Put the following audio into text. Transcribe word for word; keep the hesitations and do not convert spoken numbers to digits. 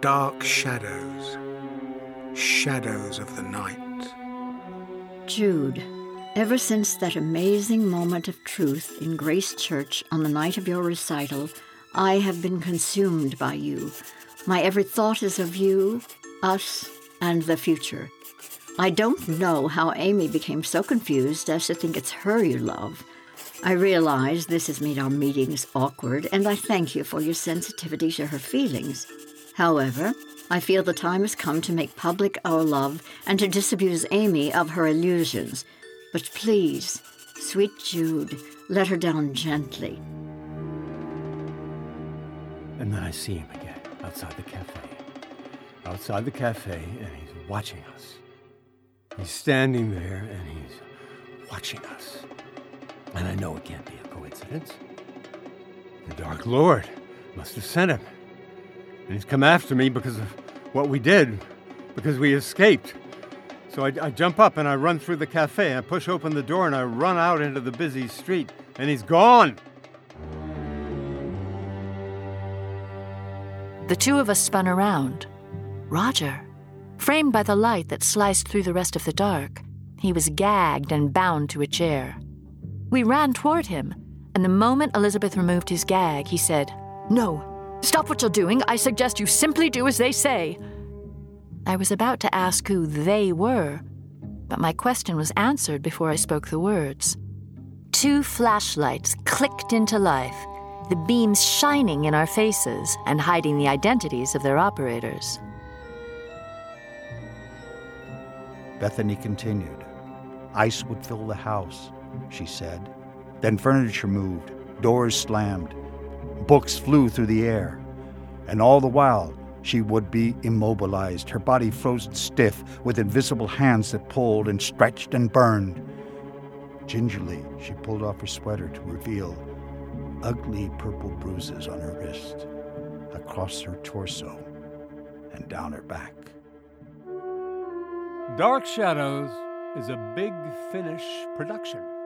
dark shadows, shadows of the night. Jude, ever since that amazing moment of truth in Grace Church on the night of your recital, I have been consumed by you. My every thought is of you, us, and the future. I don't know how Amy became so confused as to think it's her you love. I realize this has made our meetings awkward, and I thank you for your sensitivity to her feelings. However, I feel the time has come to make public our love and to disabuse Amy of her illusions. But please, sweet Jude, let her down gently. And then I see him again, outside the cafe. Outside the cafe, and he's watching us. He's standing there, and he's watching us. And I know it can't be a coincidence. The Dark Lord must have sent him. And he's come after me because of what we did, because we escaped. So I, I jump up and I run through the cafe. I push open the door and I run out into the busy street. And he's gone. The two of us spun around. Roger, framed by the light that sliced through the rest of the dark, he was gagged and bound to a chair. We ran toward him, and the moment Elizabeth removed his gag, he said, "No, stop what you're doing. I suggest you simply do as they say." I was about to ask who they were, but my question was answered before I spoke the words. Two flashlights clicked into life, the beams shining in our faces and hiding the identities of their operators. Bethany continued. Ice would fill the house, she said. Then furniture moved, doors slammed, books flew through the air. And all the while, she would be immobilized, her body frozen stiff with invisible hands that pulled and stretched and burned. Gingerly, she pulled off her sweater to reveal ugly purple bruises on her wrist, across her torso, and down her back. Dark Shadows is a Big Finish production.